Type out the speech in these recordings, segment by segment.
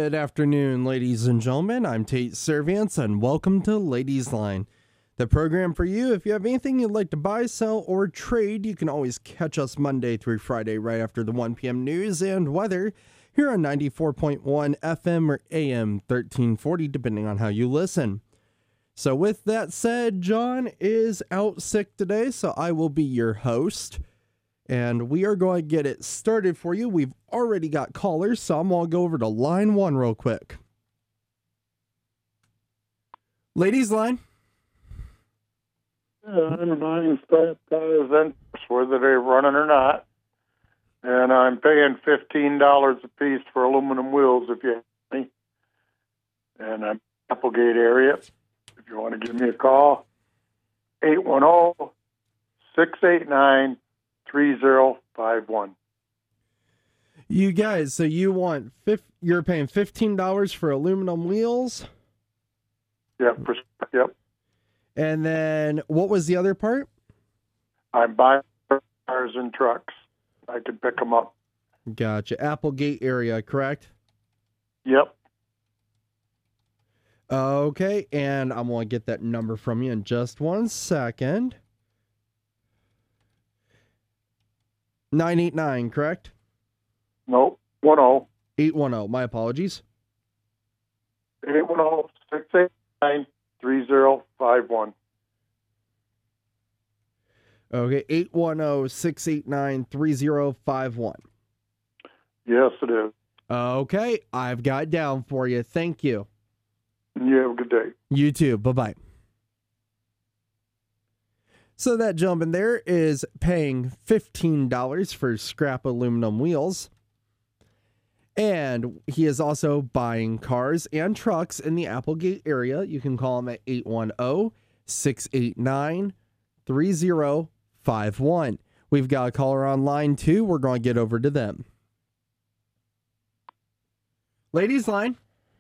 Good afternoon, ladies and gentlemen. I'm Tate Serviance, and welcome to Ladies Line, the program for you. If you have anything you'd like to buy, sell, or trade, you can always catch us Monday through Friday right after the 1 p.m. news and weather here on 94.1 FM or AM 1340, depending on how you listen. So with that said, John is out sick today, so I will be your host. And we are going to get it started for you. We've already got callers, so I'm going to go over to line one real quick. Ladies line. I'm buying cars and whether they're running or not. And I'm paying $15 a piece for aluminum wheels if you have any. And I'm Applegate area. If you want to give me a call, 810-689-3051. You guys, so you're paying $15 for aluminum wheels? Yep. And then what was the other part? I'm buying cars and trucks. I can pick them up. Gotcha. Applegate area, correct? Yep. Okay, and I'm going to get that number from you in just 1 second. 989, correct? Nope. 10. 810, my apologies. 810-689-3051. Okay, 810-689-3051. Yes, it is. Okay, I've got it down for you. Thank you. You have a good day. You too. Bye-bye. So that gentleman there is paying $15 for scrap aluminum wheels. And he is also buying cars and trucks in the Applegate area. You can call him at 810-689-3051. We've got a caller on line 2. We're going to get over to them. Ladies line.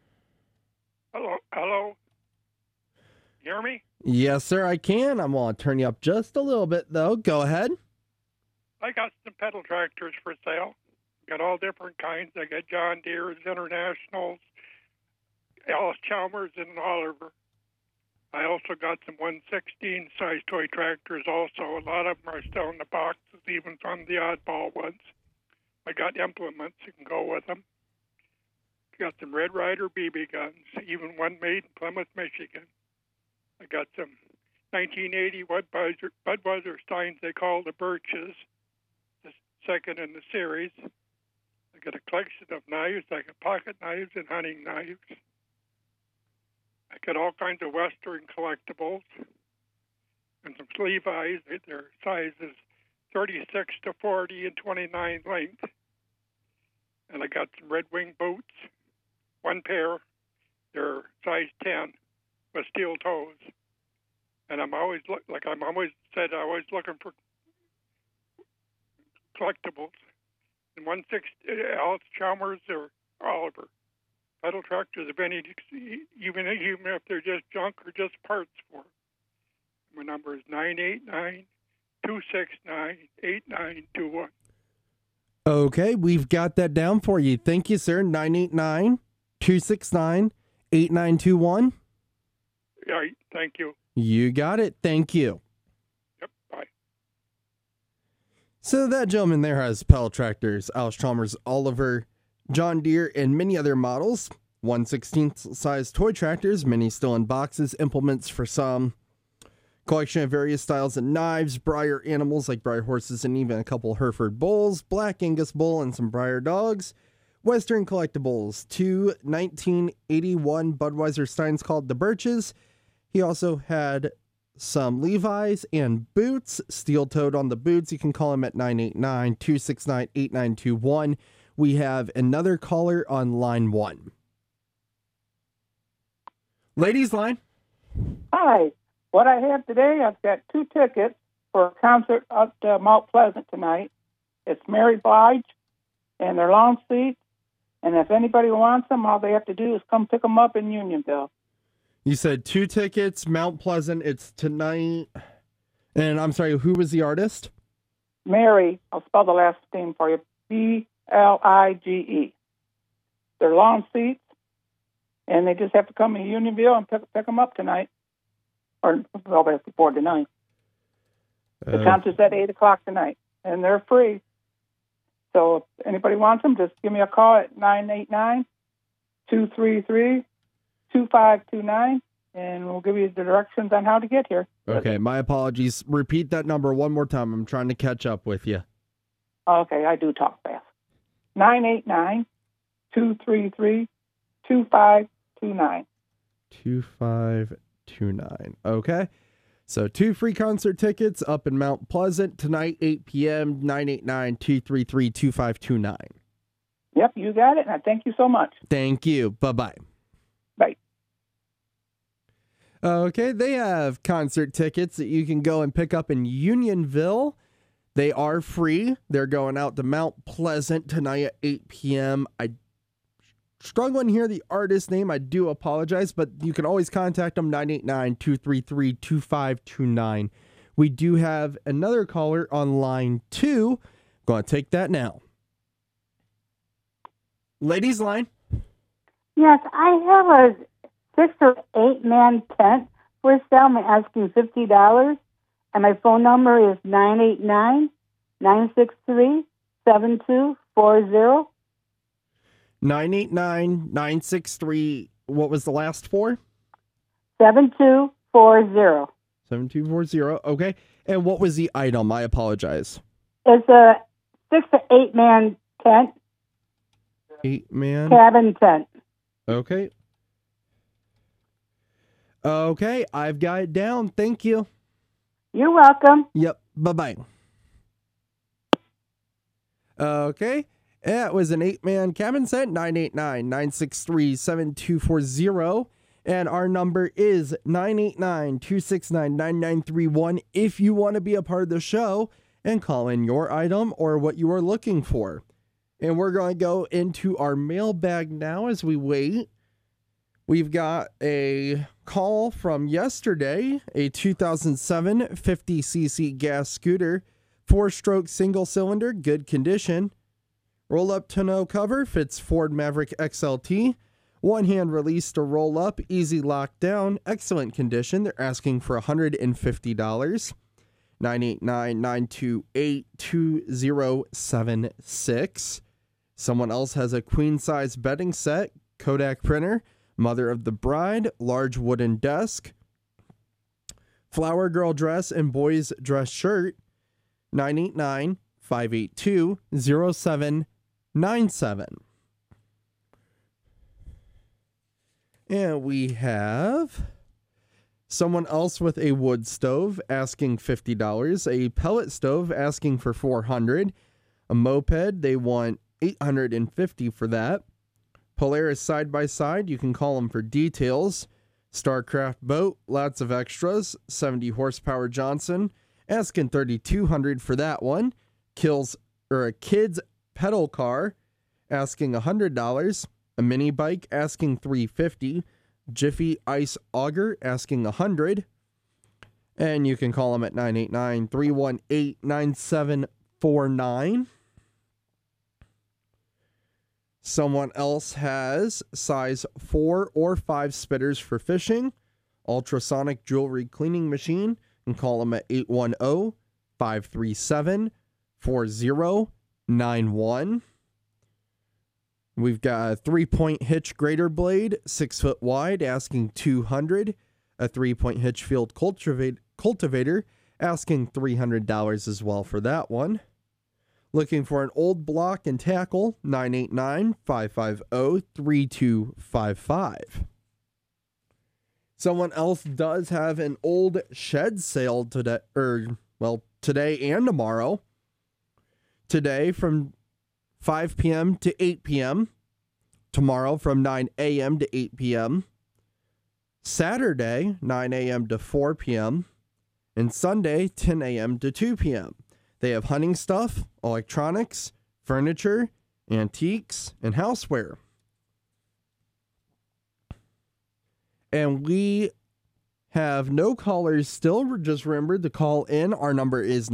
Hello. You hear me? Yes, sir, I can. I'm going to turn you up just a little bit, though. Go ahead. I got some pedal tractors for sale. Got all different kinds. I got John Deere's, Internationals, Alice Chalmers, and Oliver. I also got some 116 size toy tractors also. A lot of them are still in the boxes, even some of the oddball ones. I got implements you can go with them. Got some Red Ryder BB guns, even one made in Plymouth, Michigan. I got some 1980 Budweiser Steins they call the Birches, the second in the series. I got a collection of knives, like pocket knives and hunting knives. I got all kinds of Western collectibles and some Levi's. Their size is 36 to 40 and 29 length. And I got some Red Wing boots, one pair. They're size 10 with steel toes. And I'm always looking for collectibles. And 160 Alice Chalmers or Oliver. Pedal tractors of any, even if they're just junk or just parts for. My number is 989-269-8921. Okay, we've got that down for you. Thank you, sir. 989-269-8921. All right, thank you. You got it. Thank you. Yep, bye. So that gentleman there has pedal tractors, Alice Chalmers, Oliver, John Deere, and many other models. 1/16 size toy tractors, many still in boxes, implements for some. Collection of various styles of knives, Breyer animals like Breyer horses, and even a couple Hereford bulls, Black Angus bull, and some Breyer dogs. Western collectibles, 2 1981 Budweiser Steins called the Birches. He also had some Levi's and boots, steel-toed on the boots. You can call him at 989-269-8921. We have another caller on line 1. Ladies line. Hi. What I have today, I've got 2 tickets for a concert at Mount Pleasant tonight. It's Mary Blige, and they're long seats. And if anybody wants them, all they have to do is come pick them up in Unionville. You said 2 tickets, Mount Pleasant. It's tonight. And I'm sorry, who was the artist? Mary, I'll spell the last name for you, B-L-I-G-E. They're long seats, And they just have to come to Unionville and pick them up tonight. Or, well, that's before tonight. The concert's at 8 o'clock tonight, and they're free. So if anybody wants them, just give me a call at 989-233-2529, and we'll give you the directions on how to get here. Okay, my apologies. Repeat that number one more time. I'm trying to catch up with you. Okay, I do talk fast. 989-233-2529. 2529. Okay. So 2 free concert tickets up in Mount Pleasant tonight, 8 p.m., 989-233-2529. Yep, you got it, and I thank you so much. Thank you. Bye-bye. Bye. Okay, they have concert tickets that you can go and pick up in Unionville. They are free. They're going out to Mount Pleasant tonight at 8 p.m. I struggling to hear the artist name. I do apologize, but you can always contact them, 989-233-2529. We do have another caller on line 2. Going to take that now. Ladies line. Yes, I have a 6 or 8 man tent for sale. I'm asking $50, and my phone number is 989-963-7240. 989-963. What was the last 4? 7240. 7240. Okay. And what was the item? I apologize. It's a 6 to 8 man tent. 8-man cabin tent. Okay. Okay, I've got it down. Thank you. You're welcome. Yep. Bye-bye. Okay. That was an 8-man cabin set, 989-963-7240. And our number is 989-269-9931 if you want to be a part of the show and call in your item or what you are looking for. And we're going to go into our mailbag now as we wait. We've got a call from yesterday, a 2007 50cc gas scooter, 4-stroke single cylinder, good condition. Roll up tonneau cover, fits Ford Maverick XLT. One hand release to roll up, easy lockdown, excellent condition. They're asking for $150. 989-928-2076. Someone else has a queen size bedding set, Kodak printer, mother of the bride, large wooden desk, flower girl dress and boys dress shirt, 989-582-0797. And we have someone else with a wood stove asking $50, a pellet stove asking for $400, a moped, they want $850 for that. Polaris side-by-side, you can call them for details. StarCraft boat, lots of extras, 70 horsepower Johnson, asking $3,200 for that one. A kid's pedal car, asking $100. A mini bike, asking $350. Jiffy Ice Auger, asking $100. And you can call them at 989-318-9749. Someone else has size 4 or 5 spitters for fishing, ultrasonic jewelry cleaning machine, and call them at 810-537-4091. We've got a 3-point hitch grater blade, 6 foot wide, asking $200. A 3-point hitch field cultivator, asking $300 as well for that one. Looking for an old block and tackle, 989-550-3255. Someone else does have an old shed sale today, today and tomorrow. Today from 5 p.m. to 8 p.m. Tomorrow from 9 a.m. to 8 p.m. Saturday, 9 a.m. to 4 p.m. And Sunday, 10 a.m. to 2 p.m. They have hunting stuff, electronics, furniture, antiques, and houseware. And we have no callers still. Just remember to call in. Our number is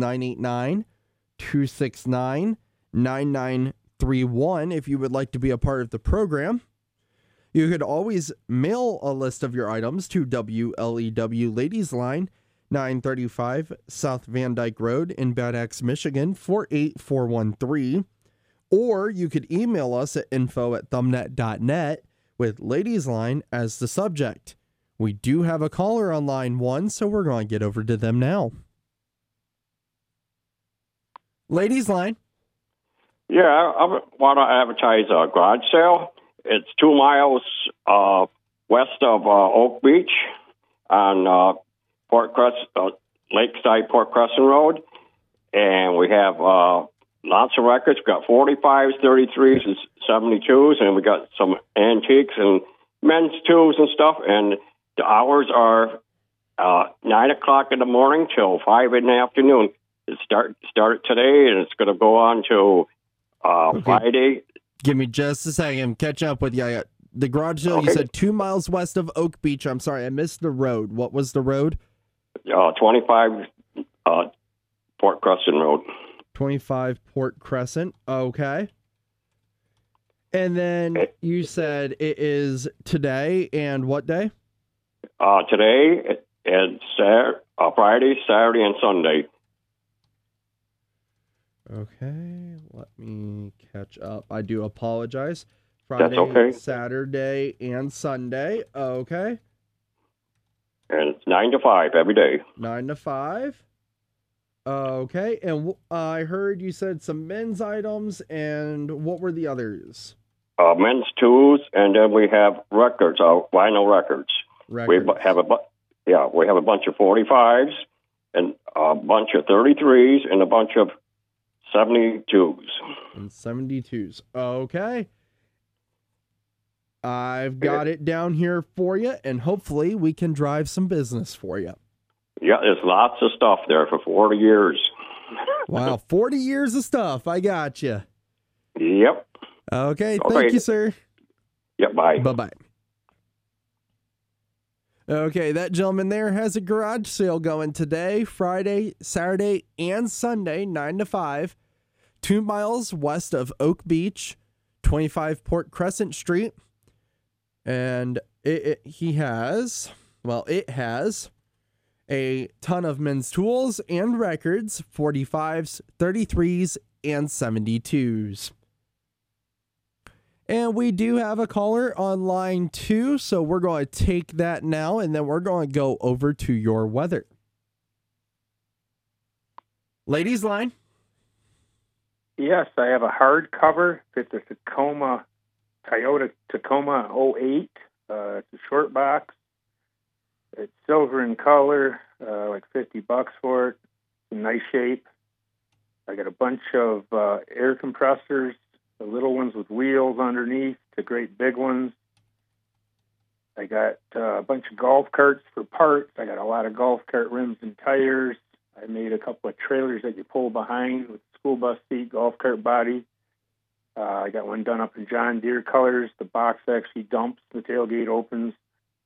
989-269-9931 if you would like to be a part of the program. You could always mail a list of your items to WLEW Ladies Line, 935 South Van Dyke Road in Bad Axe, Michigan, 48413. Or you could email us at info@thumbnet.net with Ladies Line as the subject. We do have a caller on line 1, so we're going to get over to them now. Ladies Line. Yeah, I want to advertise a garage sale. It's 2 miles west of Oak Beach on Lakeside Port Crescent Road. And we have lots of records. We've got 45s, 33s, and 72s, and we got some antiques and men's tools and stuff. And the hours are 9 o'clock in the morning till 5 in the afternoon. It started today, and it's going to go on to Friday. Give me just a second. Catch up with you. The garage sale, Okay. You said 2 miles west of Oak Beach. I'm sorry, I missed the road. What was the road? 25 Port Crescent Road. 25 Port Crescent. Okay. And then you said it is today and what day? Today and Friday, Saturday, and Sunday. Okay, let me catch up. I do apologize. Friday, That's okay. Saturday, and Sunday. Okay. And it's 9 to 5 every day. 9 to 5. Okay, and I heard you said some men's items, and what were the others? Men's tools, and then we have records, vinyl records. We have a bunch of 45s, and a bunch of 33s, and a bunch of 72s. And 72s. Okay. I've got it down here for you, and hopefully we can drive some business for you. Yeah, there's lots of stuff there for 40 years. Wow, 40 years of stuff. I got you. Yep. Okay, thank you, sir. Yep, bye. Bye-bye. Okay, that gentleman there has a garage sale going today, Friday, Saturday, and Sunday, 9 to 5, 2 miles west of Oak Beach, 25 Port Crescent Street. And it has a ton of men's tools and records, 45s, 33s, and 72s. And we do have a caller on line 2, so we're going to take that now, and then we're going to go over to your weather. Ladies line. Yes, I have a hardcover. It's a Toyota Tacoma 08. It's a short box. It's silver in color, like $50 for it. It's in nice shape. I got a bunch of air compressors, the little ones with wheels underneath, the great big ones. I got a bunch of golf carts for parts. I got a lot of golf cart rims and tires. I made a couple of trailers that you pull behind with school bus seat, golf cart body. I got one done up in John Deere colors. The box actually dumps. The tailgate opens.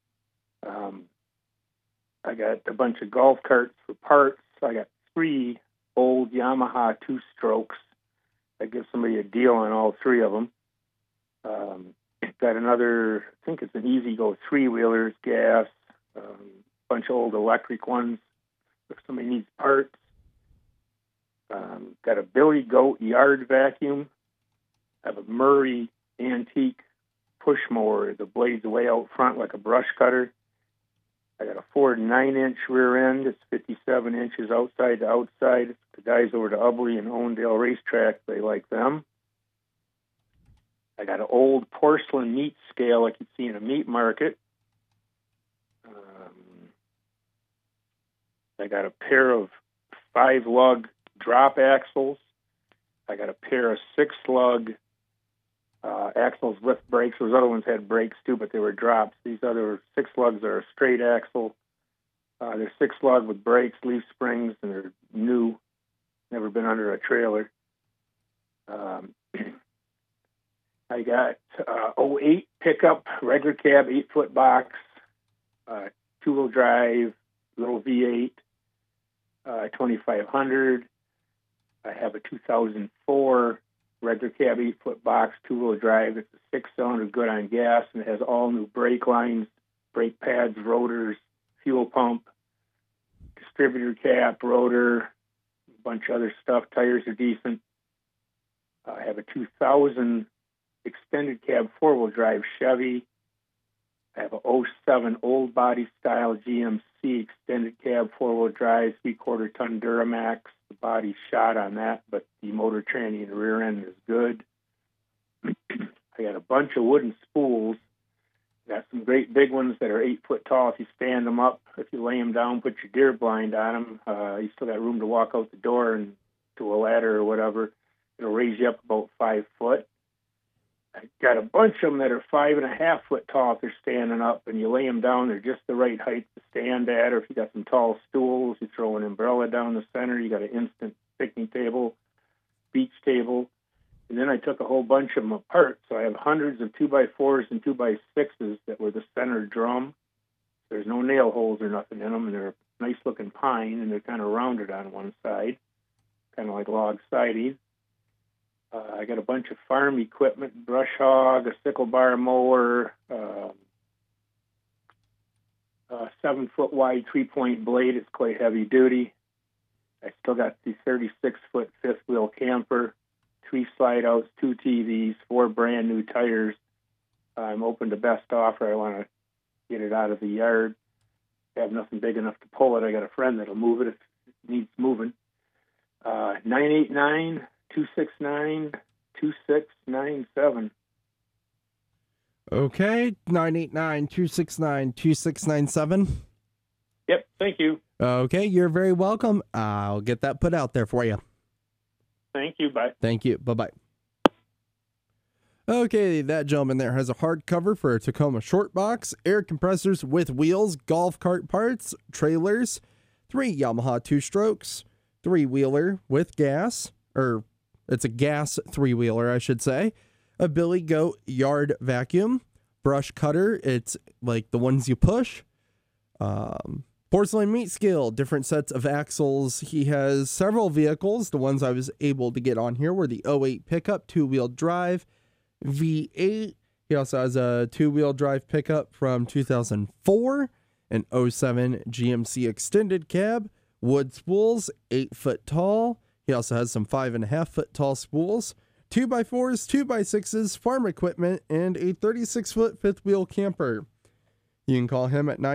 I got a bunch of golf carts for parts. I got 3 old Yamaha 2-strokes. I give somebody a deal on all 3 of them. Got another, I think it's an E-Z-Go 3-wheelers, gas, bunch of old electric ones if somebody needs parts. Got a Billy Goat yard vacuum. I have a Murray antique push mower. The blade's way out front like a brush cutter. I got a Ford 9-inch rear end. It's 57 inches outside to outside. The guys over to Ubley and Owendale Racetrack, they like them. I got an old porcelain meat scale like you'd see in a meat market. I got a pair of 5-lug drop axles. I got a pair of 6-lug axles with brakes. Those other ones had brakes too, but they were drops. These other 6 lugs are a straight axle. They're 6-lug with brakes, leaf springs, and they're new. Never been under a trailer. I got 08 pickup, regular cab, 8-foot box, 2-wheel drive, little V8, 2500. I have a 2004 regular cab 8-foot box, 2-wheel drive. It's a 6-cylinder, good on gas, and it has all new brake lines, brake pads, rotors, fuel pump, distributor cap, rotor, a bunch of other stuff. Tires are decent. I have a 2000 extended cab 4-wheel drive Chevy. I have a 07 old body style GMC extended cab 4-wheel drive 3/4 ton Duramax. The body's shot on that, but the motor tranny in the rear end is good. I got a bunch of wooden spools. Got some great big ones that are 8 foot tall. If you stand them up, if you lay them down, put your deer blind on them, you still got room to walk out the door and to a ladder or whatever. It'll raise you up about 5 foot. I got a bunch of them that are 5.5 foot tall if they're standing up, and you lay them down, they're just the right height to stand at. Or if you got some tall stools, you throw an umbrella down the center. You got an instant picnic table, beach table. And then I took a whole bunch of them apart. So I have hundreds of 2x4s and 2x6s that were the center drum. There's no nail holes or nothing in them, and they're a nice looking pine, and they're kind of rounded on one side, kind of like log siding. I got a bunch of farm equipment, brush hog, a sickle bar mower, a 7-foot wide 3-point blade. It's quite heavy duty. I still got the 36-foot 5th-wheel camper, 3 slide outs, 2 TVs, 4 brand new tires. I'm open to best offer. I want to get it out of the yard. I have nothing big enough to pull it. I got a friend that'll move it if it needs moving. 989-269-2697. Okay, 989-269-2697. Yep, thank you. Okay, you're very welcome. I'll get that put out there for you. Thank you, bye. Thank you, bye-bye. Okay, that gentleman there has a hard cover for a Tacoma short box, air compressors with wheels, golf cart parts, trailers, 3 Yamaha 2-strokes, 3-wheeler with gas, or it's a gas 3-wheeler, I should say, a Billy Goat yard vacuum, brush cutter, it's like the ones you push, porcelain meat scale, different sets of axles. He has several vehicles. The ones I was able to get on here were the 08 pickup, 2-wheel drive, V8. He also has a 2-wheel drive pickup from 2004, an 07 GMC extended cab, wood spools, 8 foot tall. He also has some 5.5 foot tall spools, 2x4s, 2x6s, farm equipment, and a 36-foot 5th-wheel camper. You can call him at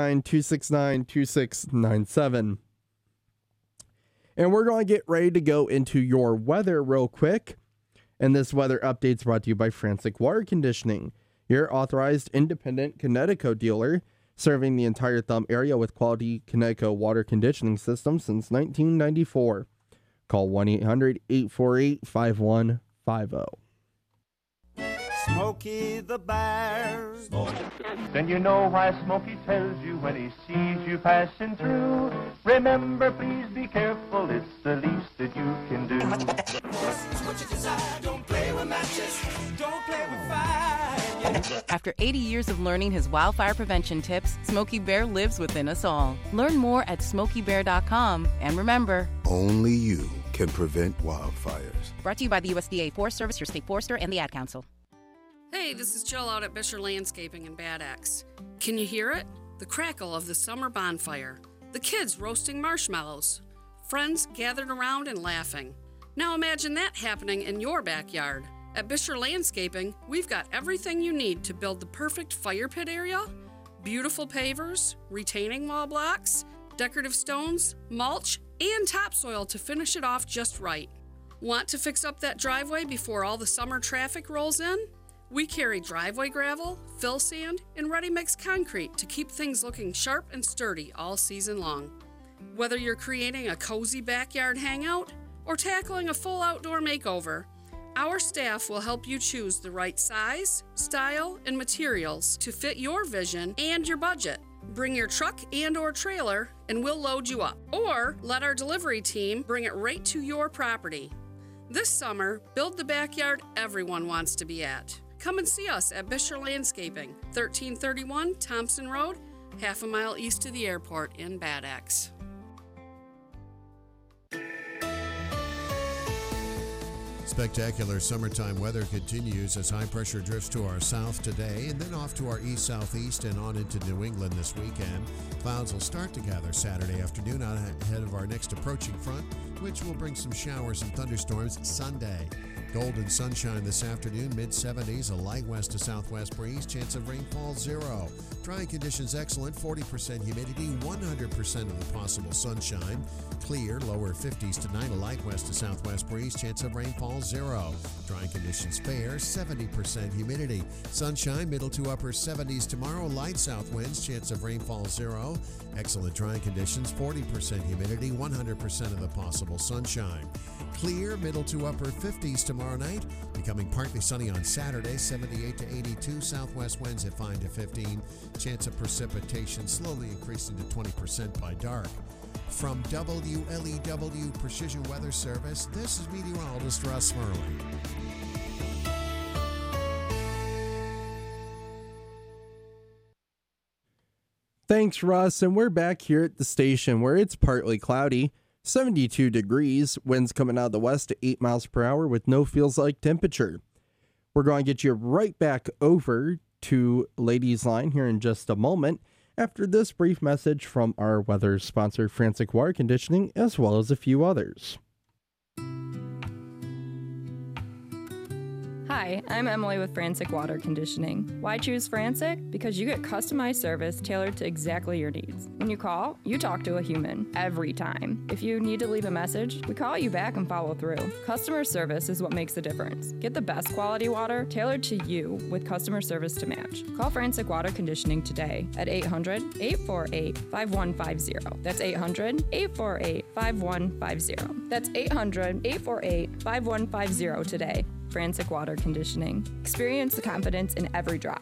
989-269-2697. And we're going to get ready to go into your weather real quick. And this weather update is brought to you by Frantic Water Conditioning, your authorized independent Connecticut dealer, serving the entire Thumb area with quality Connecticut water conditioning systems since 1994. Call 1-800-848-5150. Smokey the Bear. Then you know why Smokey tells you when he sees you passing through. Remember, please be careful, it's the least that you can do. What you desire, don't play with matches, don't play with fire. After 80 years of learning his wildfire prevention tips, Smokey Bear lives within us all. Learn more at SmokeyBear.com. And remember, only you can prevent wildfires. Brought to you by the USDA Forest Service, your state forester, and the Ad Council. Hey, this is Jill out at Bisher Landscaping in Bad Axe. Can you hear it? The crackle of the summer bonfire. The kids roasting marshmallows. Friends gathered around and laughing. Now imagine that happening in your backyard. At Bisher Landscaping, we've got everything you need to build the perfect fire pit area, beautiful pavers, retaining wall blocks, decorative stones, mulch, and topsoil to finish it off just right. Want to fix up that driveway before all the summer traffic rolls in? We carry driveway gravel, fill sand, and ready-mix concrete to keep things looking sharp and sturdy all season long. Whether you're creating a cozy backyard hangout or tackling a full outdoor makeover, our staff will help you choose the right size, style, and materials to fit your vision and your budget. Bring your truck and/or trailer and we'll load you up. Or let our delivery team bring it right to your property. This summer, build the backyard everyone wants to be at. Come and see us at Bisher Landscaping, 1331 Thompson Road, half a mile east of the airport in Bad Axe. Spectacular summertime weather continues as high pressure drifts to our south today and then off to our east-southeast and on into New England this weekend. Clouds will start to gather Saturday afternoon out ahead of our next approaching front, which will bring some showers and thunderstorms Sunday. Golden sunshine this afternoon, mid-70s, a light west to southwest breeze, chance of rainfall 0. Drying conditions excellent, 40% humidity, 100% of the possible sunshine. Clear, lower 50s tonight, a light west to southwest breeze, chance of rainfall 0. Drying conditions fair, 70% humidity. Sunshine, middle to upper 70s tomorrow, light south winds, chance of rainfall 0. Excellent drying conditions, 40% humidity, 100% of the possible sunshine. Clear, middle to upper 50s tomorrow night, becoming partly sunny on Saturday, 78 to 82, southwest winds at 5 to 15. Chance of precipitation slowly increasing to 20% by dark. From WLEW Precision Weather Service, this is meteorologist Russ Murley. Thanks, Russ, and we're back here at the station where it's partly cloudy, 72 degrees, winds coming out of the west at 8 miles per hour with no feels-like temperature. We're going to get you right back over to Ladies Line here in just a moment after this brief message from our weather sponsor, Frantic Water Conditioning, as well as a few others. Hi, I'm Emily with Frantic Water Conditioning. Why choose Frantic? Because you get customized service tailored to exactly your needs. When you call, you talk to a human every time. If you need to leave a message, we call you back and follow through. Customer service is what makes the difference. Get the best quality water tailored to you with customer service to match. Call Frantic Water Conditioning today at 800-848-5150. That's 800-848-5150. That's 800-848-5150 today. Frantic Water Conditioning. Experience the confidence in every drop.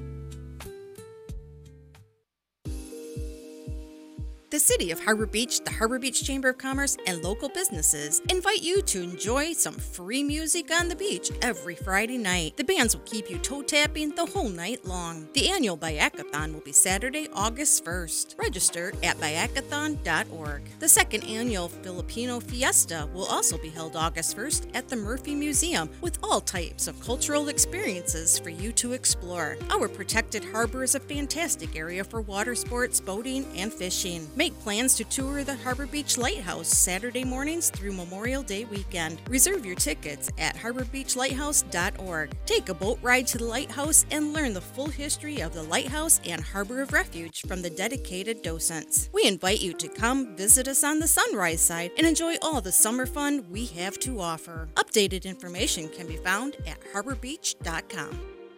The City of Harbor Beach, the Harbor Beach Chamber of Commerce, and local businesses invite you to enjoy some free music on the beach every Friday night. The bands will keep you toe-tapping the whole night long. The annual Bayakathon will be Saturday, August 1st. Register at bayakathon.org. The second annual Filipino Fiesta will also be held August 1st at the Murphy Museum with all types of cultural experiences for you to explore. Our protected harbor is a fantastic area for water sports, boating, and fishing. Make plans to tour the Harbor Beach Lighthouse Saturday mornings through Memorial Day weekend. Reserve your tickets at harborbeachlighthouse.org. Take a boat ride to the lighthouse and learn the full history of the lighthouse and Harbor of Refuge from the dedicated docents. We invite you to come visit us on the Sunrise side and enjoy all the summer fun we have to offer. Updated information can be found at harborbeach.com.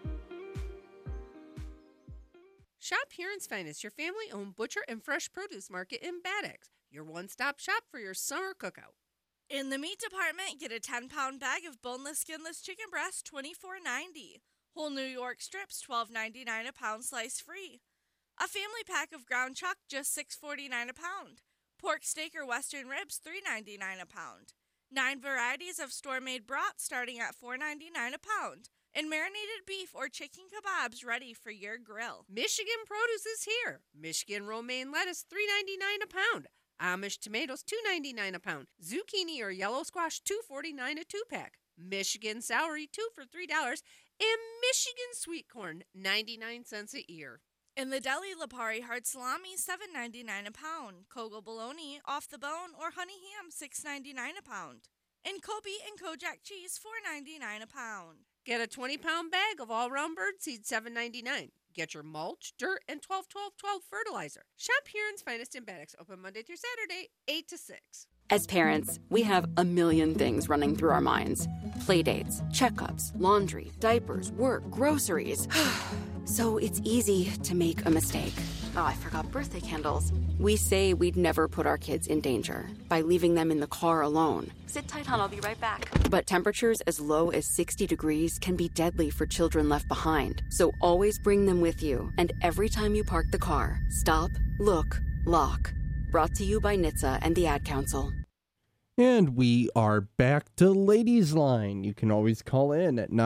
Shop Huron's Finest, your family-owned butcher and fresh produce market in Bad Axe. Your one-stop shop for your summer cookout. In the meat department, get a 10-pound bag of boneless, skinless chicken breast, $24.90. Whole New York strips, $12.99 a pound, slice free. A family pack of ground chuck, just $6.49 a pound. Pork steak or western ribs, $3.99 a pound. 9 varieties of store-made brats starting at $4.99 a pound. And marinated beef or chicken kebabs ready for your grill. Michigan produce is here. Michigan romaine lettuce, $3.99 a pound. Amish tomatoes, $2.99 a pound. Zucchini or yellow squash, $2.49 a 2-pack. Michigan celery, 2 for $3. And Michigan sweet corn, 99 cents a ear. In the deli, Lipari hard salami, $7.99 a pound. Kogel bologna, off the bone, or honey ham, $6.99 a pound. And Kobe and Kojak cheese, $4.99 a pound. Get a 20-pound bag of all-round bird seed, $7.99. Get your mulch, dirt, and 12-12-12 fertilizer. Shop Huron's Finest in Bad Axe, open Monday through Saturday, 8 to 6. As parents, we have a million things running through our minds. Playdates, checkups, laundry, diapers, work, groceries. So it's easy to make a mistake. Oh, I forgot birthday candles. We say we'd never put our kids in danger by leaving them in the car alone. Sit tight, hon. I'll be right back. But temperatures as low as 60 degrees can be deadly for children left behind. So always bring them with you. And every time you park the car, stop, look, lock. Brought to you by NHTSA and the Ad Council. And we are back to Ladies Line. You can always call in at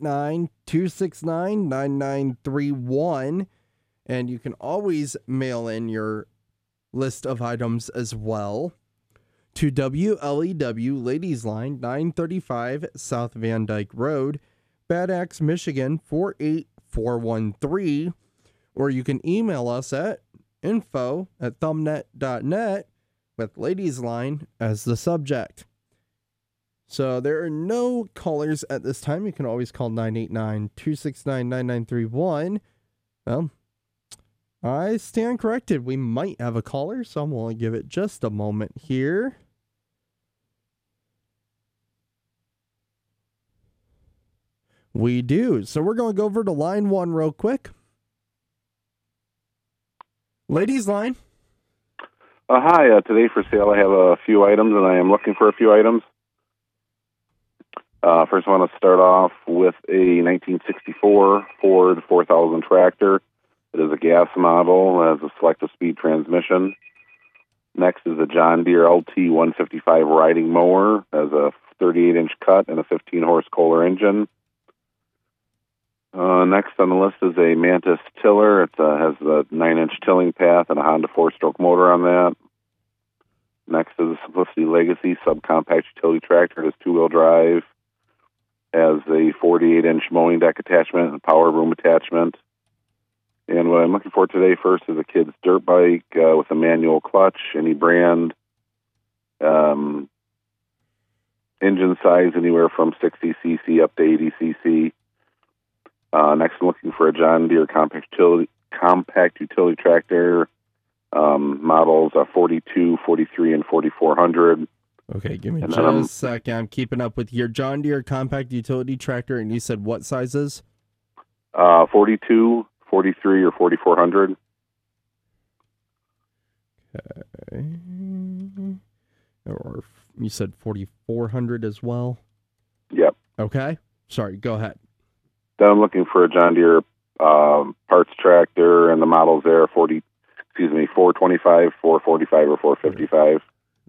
989-269-9931. And you can always mail in your list of items as well. to WLEW Ladies Line, 935 South Van Dyke Road, Bad Axe, Michigan, 48413. Or you can email us at info@thumbnet.net with Ladies Line as the subject. So there are no callers at this time. You can always call 989-269-9931. Well, I stand corrected. We might have a caller, so I'm going to give it just a moment here. We do. So we're going to go over to line 1 real quick. Ladies Line. Hi. Today for sale, I have a few items, and I am looking for a few items. First, I want to start off with a 1964 Ford 4000 tractor. It is a gas model, has a selective speed transmission. Next is a John Deere LT 155 riding mower, has a 38-inch cut and a 15-horse Kohler engine. Next on the list is a Mantis tiller. It has a 9-inch tilling path and a Honda 4-stroke motor on that. Next is a Simplicity Legacy subcompact utility tractor. It has 2-wheel drive, has a 48-inch mowing deck attachment and a power room attachment. And what I'm looking for today first is a kid's dirt bike with a manual clutch, any brand, engine size anywhere from 60 cc up to 80 cc. Next, I'm looking for a John Deere compact utility tractor, models 42, 43, and 4400. Okay, give me just a second. I'm keeping up with your John Deere compact utility tractor, and you said what sizes? 42, 43, or 4400. Okay. Or you said 4400 as well? Yep. Okay. Sorry, go ahead. Then I'm looking for a John Deere parts tractor, and the models there are 425, 445, or 455.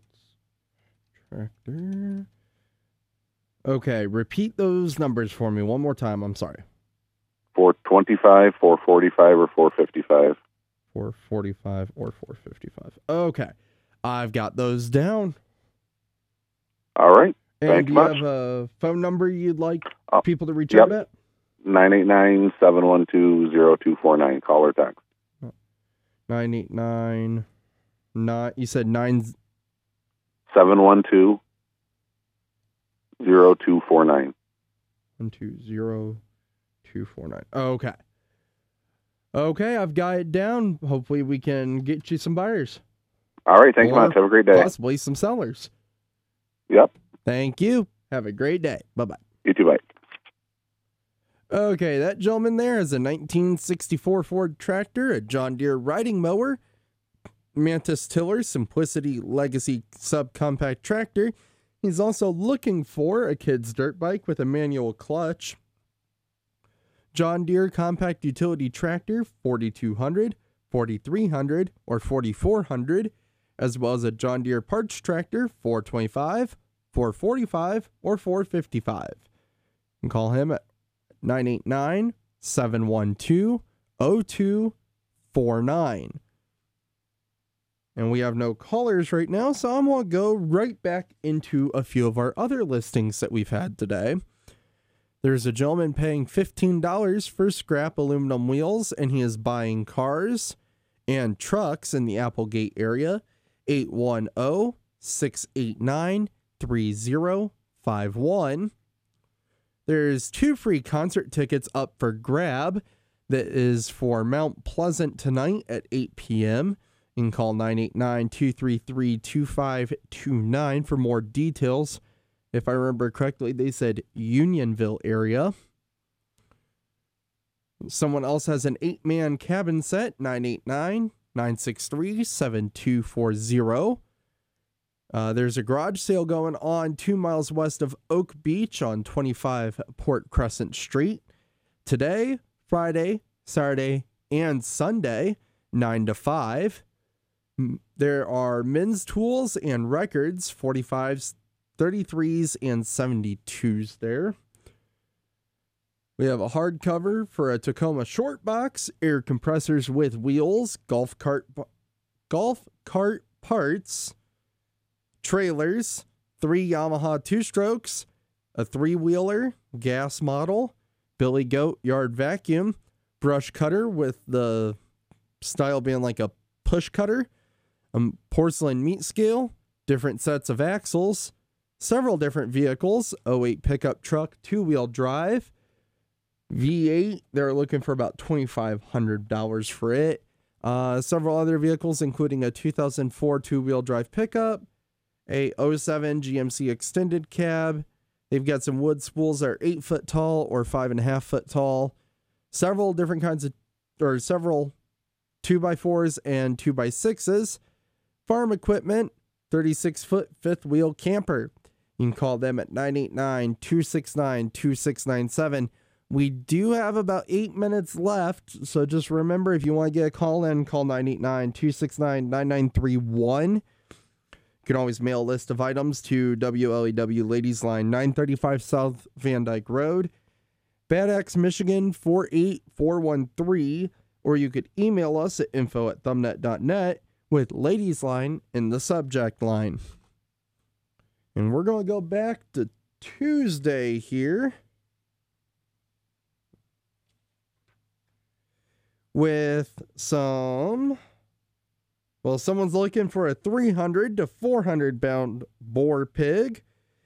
Tractor. Okay, repeat those numbers for me one more time. I'm sorry. 425, 445, or 455. 445 or 455. Okay, I've got those down. All right. And Thanks do you much. have a phone number you'd like people to reach yep. out at? 989-712-0249. Call or text. 989. You said 712-0249. 120-249. Okay. Okay, I've got it down. Hopefully we can get you some buyers. All right, thanks much. Have a great day. Possibly some sellers. Yep. Thank you. Have a great day. Bye-bye. You too, bye. Okay, that gentleman there has a 1964 Ford tractor, a John Deere riding mower, Mantis tiller, Simplicity Legacy subcompact tractor. He's also looking for a kid's dirt bike with a manual clutch, John Deere compact utility tractor, 4200, 4300, or 4400, as well as a John Deere parts tractor, 425, 445, or 455. You can call him at 989-712-0249. And we have no callers right now, so I'm going to go right back into a few of our other listings that we've had today. There's a gentleman paying $15 for scrap aluminum wheels, and he is buying cars and trucks in the Applegate area. 810-689-3051. There's 2 free concert tickets up for grab. That is for Mount Pleasant tonight at 8 p.m. You can call 989-233-2529 for more details. If I remember correctly, they said Unionville area. Someone else has an 8-man cabin set, 989-963-7240. There's a garage sale going on 2 miles west of Oak Beach on 25 Port Crescent Street. Today, Friday, Saturday, and Sunday, 9 to 5. There are men's tools and records, 45s, 33s, and 72s there. We have a hardcover for a Tacoma short box, air compressors with wheels, golf cart parts, trailers, 3 Yamaha 2-strokes, a 3-wheeler, gas model, Billy Goat yard vacuum, brush cutter with the style being like a push cutter, a porcelain meat scale, different sets of axles, several different vehicles, 08 pickup truck, 2-wheel drive, V8, they're looking for about $2,500 for it. Several other vehicles, including a 2004 2-wheel drive pickup, a 07 GMC extended cab. They've got some wood spools that are 8 foot tall or 5.5 foot tall. Several different kinds of, or several 2x4s and 2x6s. Farm equipment, 36-foot fifth wheel camper. You can call them at 989-269-2697. We do have about 8 minutes left, so just remember, if you want to get a call in, call 989-269-9931. You can always mail a list of items to WLEW Ladies Line, 935 South Van Dyke Road, Bad Axe, Michigan, 48413, or you could email us at info@thumbnet.net with Ladies Line in the subject line. And we're going to go back to Tuesday here with some, well, someone's looking for a 300 to 400 pound boar pig.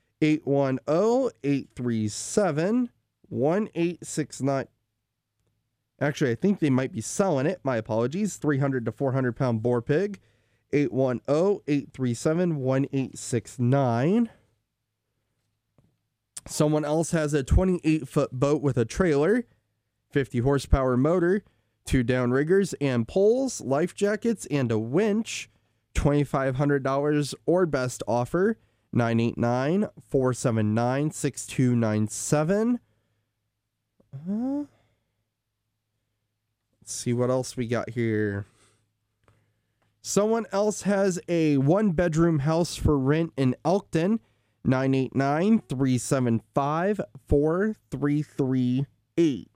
810-837-1869. Actually, I think they might be selling it. My apologies. 300 to 400 pound boar pig. 810-837-1869. Someone else has a 28-foot boat with a trailer, 50 horsepower motor, 2 downriggers and poles, life jackets, and a winch. $2,500 or best offer. 989-479-6297. Let's see what else we got here. Someone else has a 1-bedroom house for rent in Elkton. 989-375-4338.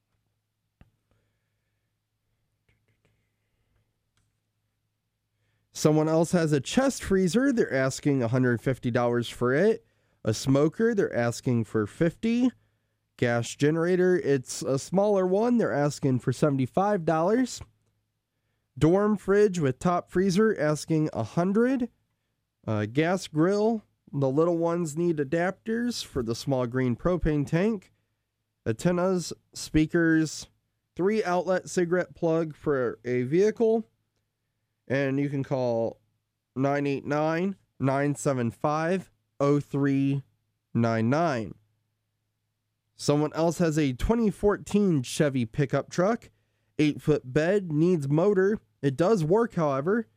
Someone else has a chest freezer. They're asking $150 for it. A smoker, they're asking for $50. Gas generator, it's a smaller one. They're asking for $75. Dorm fridge with top freezer, asking $100. Gas grill, the little ones need adapters for the small green propane tank. Antennas, speakers, 3 outlet cigarette plug for a vehicle. And you can call 989-975-0399. Someone else has a 2014 Chevy pickup truck. 8-foot bed, needs motor. It does work, however.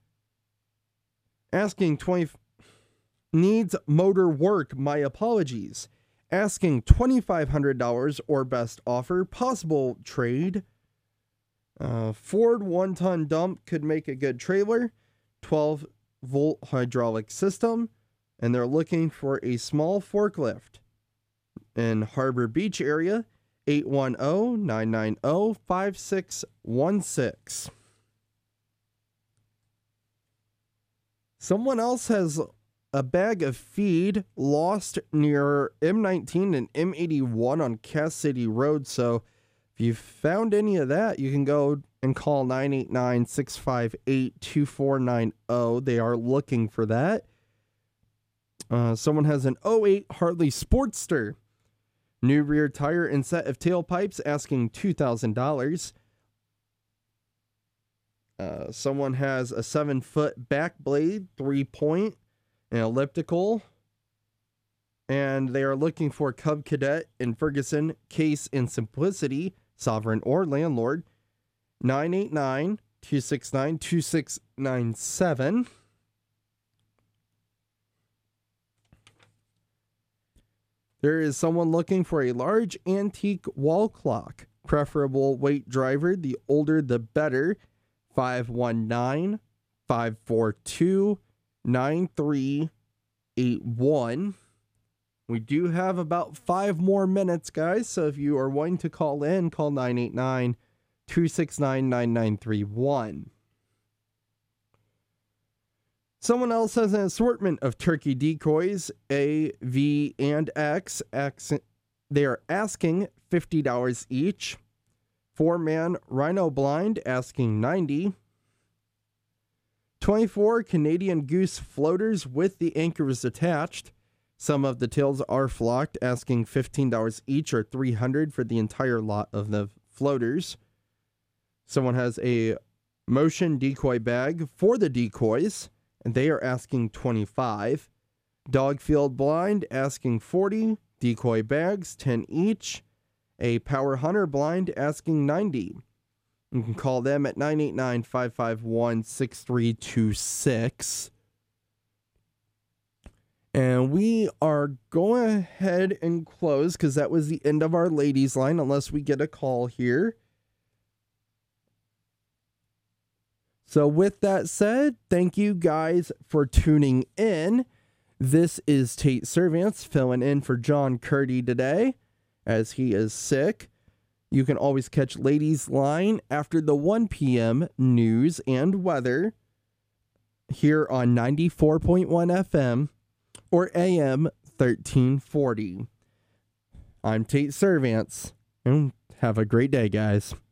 Needs motor work, my apologies. Asking $2,500 or best offer, possible trade. Ford 1-ton dump could make a good trailer. 12-volt hydraulic system. And they're looking for a small forklift. In Harbor Beach area, 810-990-5616. Someone else has a bag of feed lost near M19 and M81 on Cass City Road. So if you found any of that, you can go and call 989-658-2490. They are looking for that. Someone has an 08 Harley Sportster. New rear tire and set of tailpipes, asking $2,000. Someone has a 7-foot back blade, 3-point, and elliptical. And they are looking for Cub Cadet in Ferguson, Case and Simplicity, Sovereign or Landlord. 989-269-2697. There is someone looking for a large antique wall clock. Preferable weight driver, the older the better. 519-542-9381. We do have about 5 more minutes, guys. So if you are wanting to call in, call 989-269-9931. Someone else has an assortment of turkey decoys, A, V, and X. They are asking $50 each. 4-man rhino blind asking $90. 24 Canadian goose floaters with the anchors attached. Some of the tails are flocked, asking $15 each or $300 for the entire lot of the floaters. Someone has a motion decoy bag for the decoys, and they are asking $25. Dogfield blind asking $40. Decoy bags, 10 each. A power hunter blind asking $90. You can call them at 989-551-6326. And we are going ahead and close because that was the end of our ladies line unless we get a call here. So with that said, thank you guys for tuning in. This is Tate Servants filling in for John Curdy today as he is sick. You can always catch Ladies Line after the 1 p.m. news and weather here on 94.1 FM or AM 1340. I'm Tate Servants, and have a great day, guys.